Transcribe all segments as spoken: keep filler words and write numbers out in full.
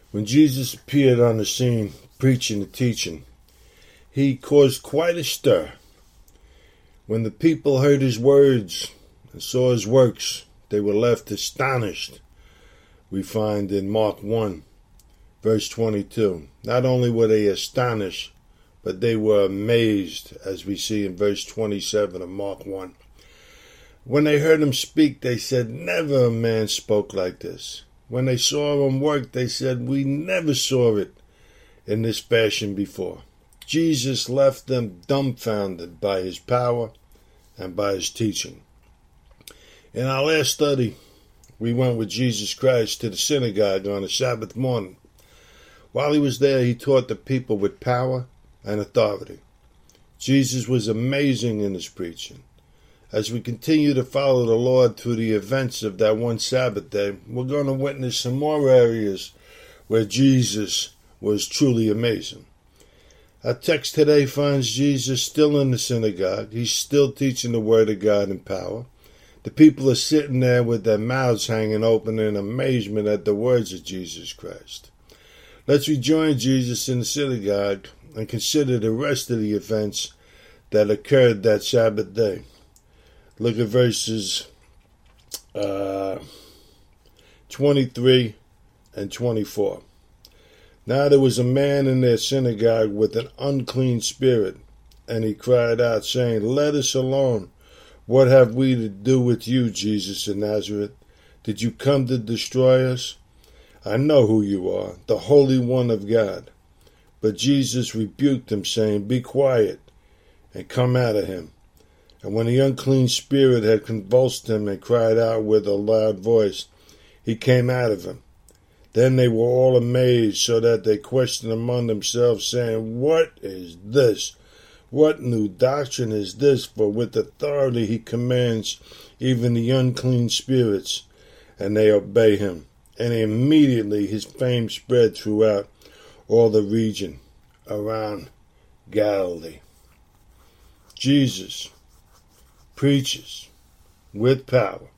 When Jesus appeared on the scene, preaching and teaching, he caused quite a stir. When the people heard his words and saw his works, they were left astonished, we find in Mark one, verse twenty-two. Not only were they astonished, but they were amazed, as we see in verse twenty-seven of Mark one. When they heard him speak, they said, "Never a man spoke like this." When they saw him work, they said, "We never saw it in this fashion before." Jesus left them dumbfounded by his power and by his teaching. In our last study, we went with Jesus Christ to the synagogue on a Sabbath morning. While he was there, he taught the people with power and authority. Jesus was amazing in his preaching. As we continue to follow the Lord through the events of that one Sabbath day, we're going to witness some more areas where Jesus was truly amazing. Our text today finds Jesus still in the synagogue. He's still teaching the Word of God in power. The people are sitting there with their mouths hanging open in amazement at the words of Jesus Christ. Let's rejoin Jesus in the synagogue and consider the rest of the events that occurred that Sabbath day. Look at verses uh, twenty-three and twenty-four. Now there was a man in their synagogue with an unclean spirit, and he cried out, saying, "Let us alone. What have we to do with you, Jesus of Nazareth? Did you come to destroy us? I know who you are, the Holy One of God." But Jesus rebuked him, saying, "Be quiet, and come out of him." And when the unclean spirit had convulsed him and cried out with a loud voice, he came out of him. Then they were all amazed, so that they questioned among themselves, saying, "What is this? What new doctrine is this? For with authority he commands even the unclean spirits, and they obey him." And immediately his fame spread throughout all the region around Galilee. Jesus preaches with power.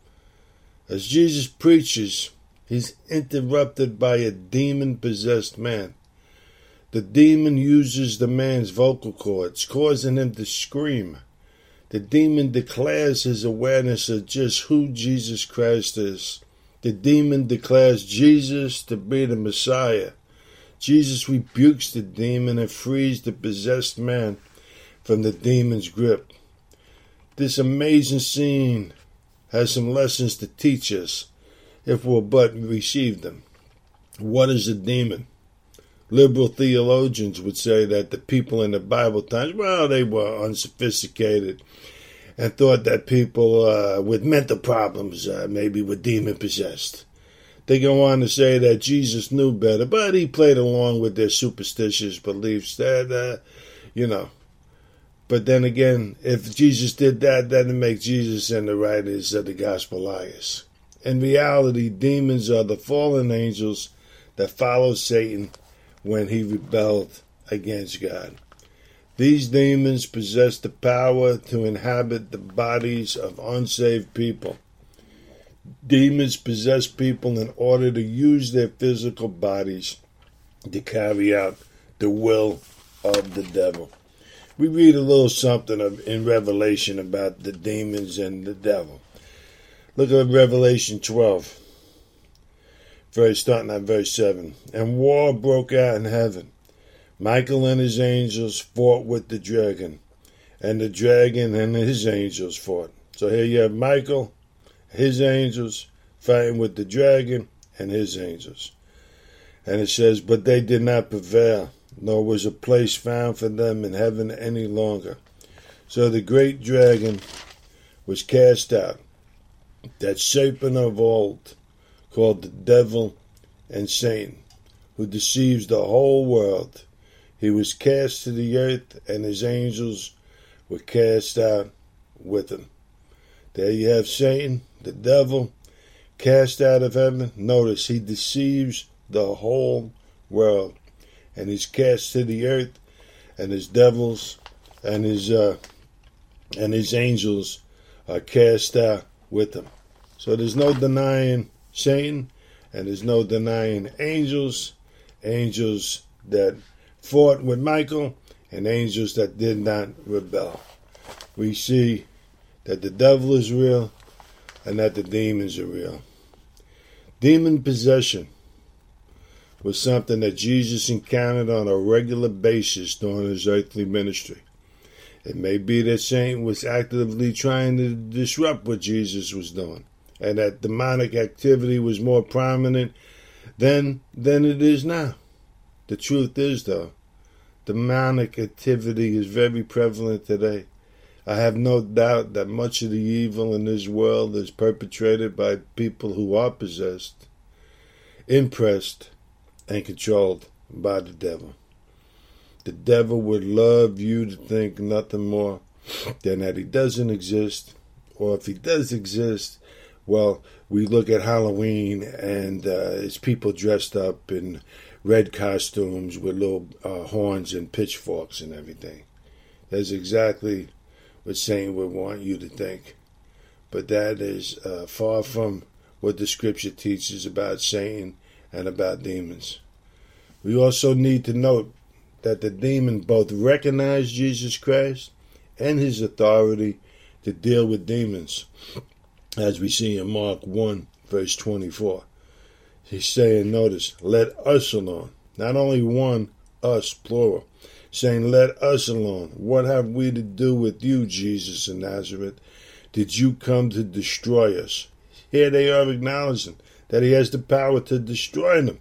As Jesus preaches, he's interrupted by a demon-possessed man. The demon uses the man's vocal cords, causing him to scream. The demon declares his awareness of just who Jesus Christ is. The demon declares Jesus to be the Messiah. Jesus rebukes the demon and frees the possessed man from the demon's grip. This amazing scene has some lessons to teach us if we'll but receive them. What is a demon? Liberal theologians would say that the people in the Bible times, well, they were unsophisticated and thought that people uh, with mental problems uh, maybe were demon-possessed. They go on to say that Jesus knew better, but he played along with their superstitious beliefs that, uh, you know. But then again, if Jesus did that, that would make Jesus and the writers of the gospel liars. In reality, demons are the fallen angels that followed Satan when he rebelled against God. These demons possess the power to inhabit the bodies of unsaved people. Demons possess people in order to use their physical bodies to carry out the will of the devil. We read a little something of, in Revelation about the demons and the devil. Look at Revelation twelve, verse, starting at verse seven. And war broke out in heaven. Michael and his angels fought with the dragon, and the dragon and his angels fought. So here you have Michael, his angels, fighting with the dragon and his angels. And it says, but they did not prevail, nor was a place found for them in heaven any longer. So the great dragon was cast out, that serpent of old, called the devil and Satan, who deceives the whole world. He was cast to the earth, and his angels were cast out with him. There you have Satan, the devil, cast out of heaven. Notice he deceives the whole world, and he's cast to the earth, and his devils and his uh, and his angels are cast out with him. So there's no denying Satan, And there's no denying angels, angels that fought with Michael, and angels that did not rebel. We see that the devil is real and that the demons are real. Demon possession was something that Jesus encountered on a regular basis during his earthly ministry. It may be that Satan was actively trying to disrupt what Jesus was doing, and that demonic activity was more prominent then than it is now. The truth is, though, demonic activity is very prevalent today. I have no doubt that much of the evil in this world is perpetrated by people who are possessed, impressed, and controlled by the devil. The devil would love you to think nothing more than that he doesn't exist, or if he does exist, well, we look at Halloween and uh, it's people dressed up in red costumes with little uh, horns and pitchforks and everything. That's exactly what Satan would want you to think. But that is uh, far from what the scripture teaches about Satan and about demons. We also need to note that the demon both recognized Jesus Christ and his authority to deal with demons, as we see in Mark one, verse twenty-four. He's saying, notice, let us alone. Not only one, us, plural. Saying, let us alone. What have we to do with you, Jesus of Nazareth? Did you come to destroy us? Here they are acknowledging that he has the power to destroy them.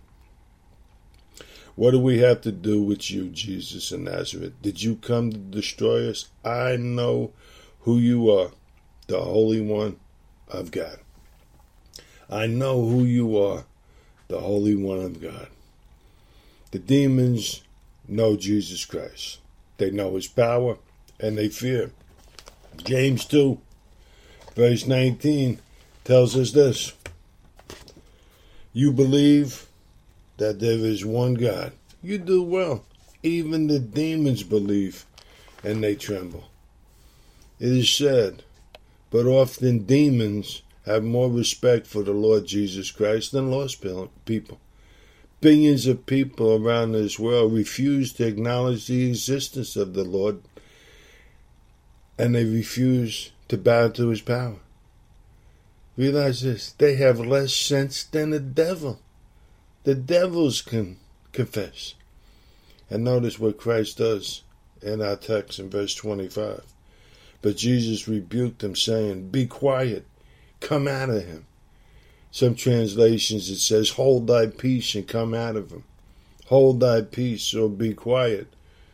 What do we have to do with you, Jesus of Nazareth? Did you come to destroy us? I know who you are, the Holy One of God. I know who you are, the Holy One of God. The demons know Jesus Christ. They know his power, and they fear. James two, verse nineteen, tells us this. You believe that there is one God. You do well. Even the demons believe, and they tremble. It is said, but often demons have more respect for the Lord Jesus Christ than lost people. Billions of people around this world refuse to acknowledge the existence of the Lord, and they refuse to bow to his power. Realize this, they have less sense than the devil. The devils can confess. And notice what Christ does in our text in verse twenty-five. But Jesus rebuked them, saying, be quiet, come out of him. Some translations it says, hold thy peace and come out of him. Hold thy peace or be quiet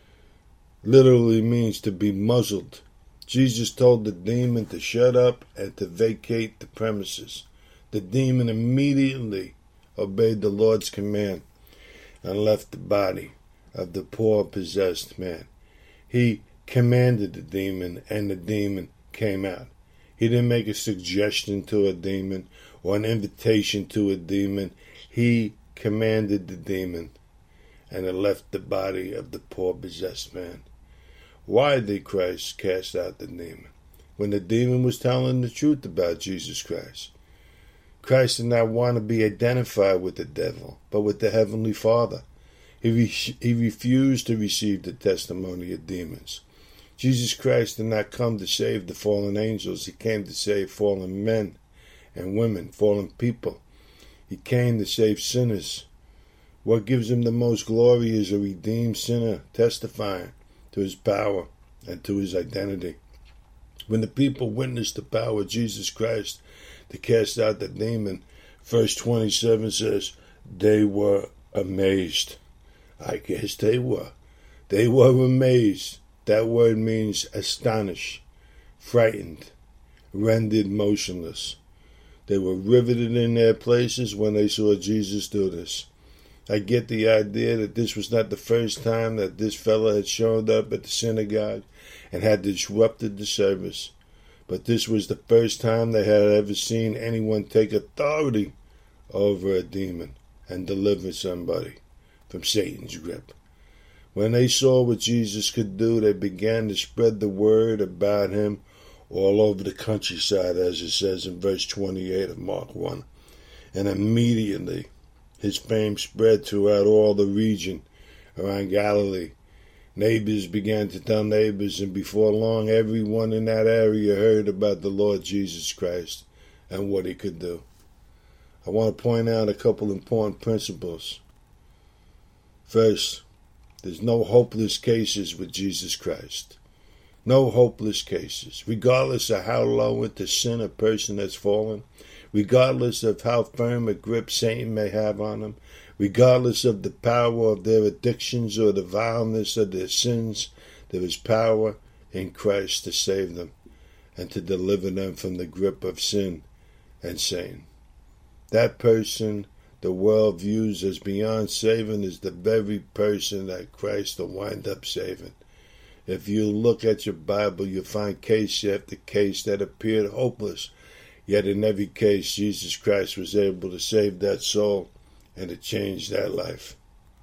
literally means to be muzzled. Jesus told the demon to shut up and to vacate the premises. The demon immediately obeyed the Lord's command and left the body of the poor possessed man. He commanded the demon, and the demon came out. He didn't make a suggestion to a demon or an invitation to a demon. He commanded the demon, and it left the body of the poor possessed man. Why did Christ cast out the demon? When the demon was telling the truth about Jesus Christ. Christ did not want to be identified with the devil, but with the Heavenly Father. He, re- he refused to receive the testimony of demons. Jesus Christ did not come to save the fallen angels. He came to save fallen men and women, fallen people. He came to save sinners. What gives him the most glory is a redeemed sinner testifying to his power and to his identity. When the people witnessed the power of Jesus Christ to cast out the demon, verse twenty-seven says, they were amazed. I guess they were. They were amazed. That word means astonished, frightened, rendered motionless. They were riveted in their places when they saw Jesus do this. I get the idea that this was not the first time that this fellow had shown up at the synagogue and had disrupted the service, but this was the first time they had ever seen anyone take authority over a demon and deliver somebody from Satan's grip. When they saw what Jesus could do, they began to spread the word about him all over the countryside, as it says in verse twenty-eight of Mark one. And immediately his fame spread throughout all the region around Galilee. Neighbors began to tell neighbors, and before long everyone in that area heard about the Lord Jesus Christ and what he could do. I want to point out a couple important principles. First, there's no hopeless cases with Jesus Christ. No hopeless cases, regardless of how low into sin a person has fallen, regardless of how firm a grip Satan may have on them, regardless of the power of their addictions or the vileness of their sins, there is power in Christ to save them and to deliver them from the grip of sin and Satan. That person the world views as beyond saving is the very person that Christ will wind up saving. If you look at your Bible, you'll find case after case that appeared hopeless. Yet in every case, Jesus Christ was able to save that soul and to change that life.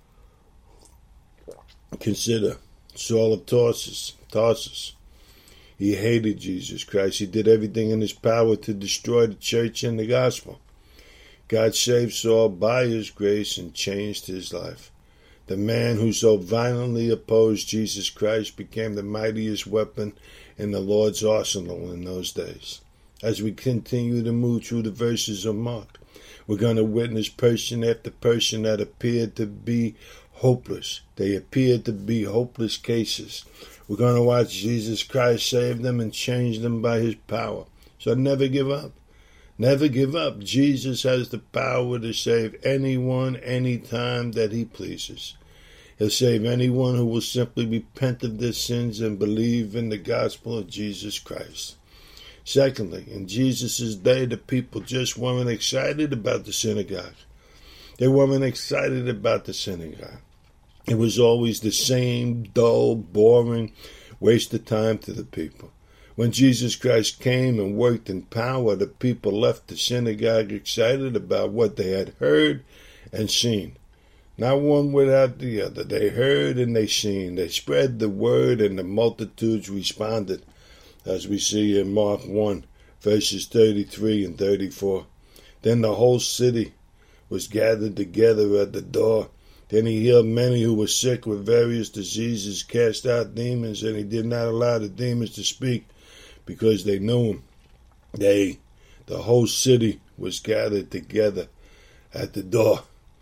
Consider Saul of Tarsus. Tarsus. He hated Jesus Christ. He did everything in his power to destroy the church and the gospel. God saved Saul by his grace and changed his life. The man who so violently opposed Jesus Christ became the mightiest weapon in the Lord's arsenal in those days. As we continue to move through the verses of Mark, we're going to witness person after person that appeared to be hopeless. They appeared to be hopeless cases. We're going to watch Jesus Christ save them and change them by his power. So never give up. Never give up. Jesus has the power to save anyone, anytime that he pleases. He'll save anyone who will simply repent of their sins and believe in the gospel of Jesus Christ. Secondly, in Jesus' day, the people just weren't excited about the synagogue. They weren't excited about the synagogue. It was always the same dull, boring waste of time to the people. When Jesus Christ came and worked in power, the people left the synagogue excited about what they had heard and seen. Not one without the other. They heard and they seen. They spread the word and the multitudes responded, as we see in Mark one, verses thirty-three and thirty-four. Then the whole city was gathered together at the door. Then he healed many who were sick with various diseases, cast out demons, and he did not allow the demons to speak, because they knew him. They, the whole city, was gathered together at the door.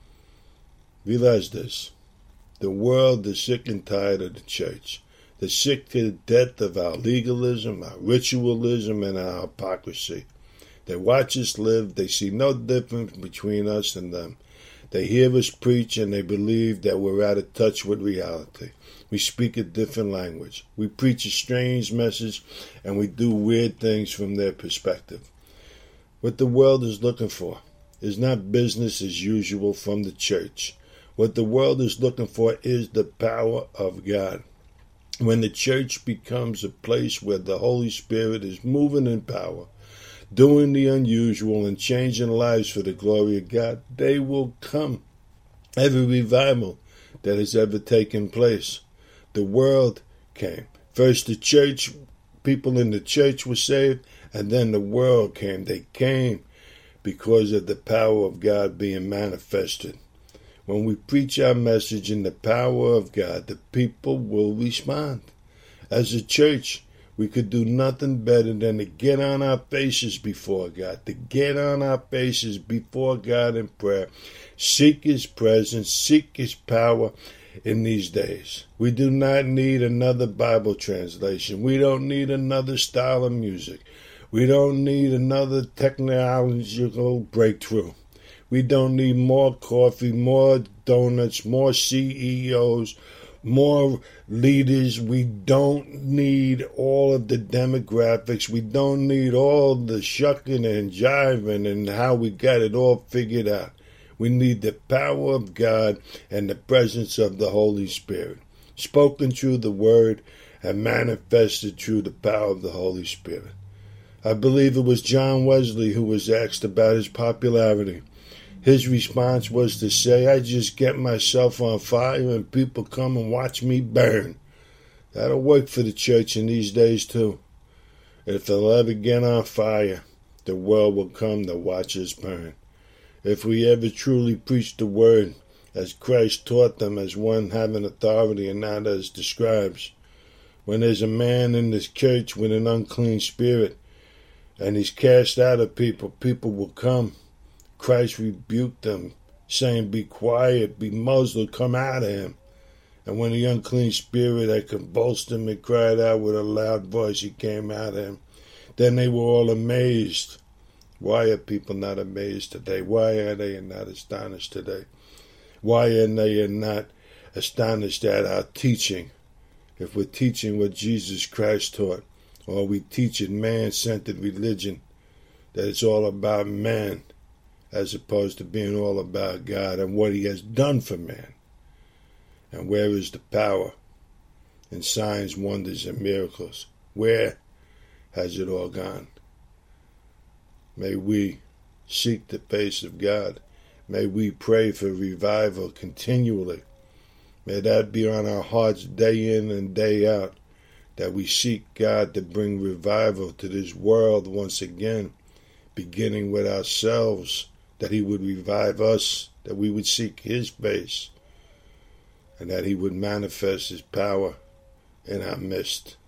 Realize this. The world is sick and tired of the church. They're sick to the death of our legalism, our ritualism, and our hypocrisy. They watch us live. They see no difference between us and them. They hear us preach and they believe that we're out of touch with reality. We speak a different language. We preach a strange message and we do weird things from their perspective. What the world is looking for is not business as usual from the church. What the world is looking for is the power of God. When the church becomes a place where the Holy Spirit is moving in power, doing the unusual and changing lives for the glory of God, they will come. Every revival that has ever taken place, the world came. First the church, people in the church were saved, and then the world came. They came because of the power of God being manifested. When we preach our message in the power of God, the people will respond. As a church, we could do nothing better than to get on our faces before God, to get on our faces before God in prayer, seek his presence, seek his power in these days. We do not need another Bible translation. We don't need another style of music. We don't need another technological breakthrough. We don't need more coffee, more donuts, more C E Os, more leaders. We don't need all of the demographics. We don't need all the shucking and jiving and how we got it all figured out. We need the power of God and the presence of the Holy Spirit, spoken through the Word and manifested through the power of the Holy Spirit. I believe it was John Wesley who was asked about his popularity. His response was to say, I just get myself on fire and people come and watch me burn. That'll work for the church in these days too. If they'll ever get on fire, the world will come to watch us burn. If we ever truly preach the word as Christ taught them, as one having authority and not as the scribes, when there's a man in this church with an unclean spirit and he's cast out of people, people will come. Christ rebuked them, saying, be quiet, be muzzled, come out of him. And when the unclean spirit had convulsed him and cried out with a loud voice, he came out of him. Then they were all amazed. Why are people not amazed today? Why are they not astonished today? Why are they not astonished at our teaching? If we're teaching what Jesus Christ taught, or we teach in man-centered religion, that it's all about man, as opposed to being all about God and what he has done for man. And where is the power in signs, wonders, and miracles? Where has it all gone? May we seek the face of God. May we pray for revival continually. May that be on our hearts day in and day out, that we seek God to bring revival to this world once again, beginning with ourselves, that he would revive us, that we would seek his face, and that he would manifest his power in our midst.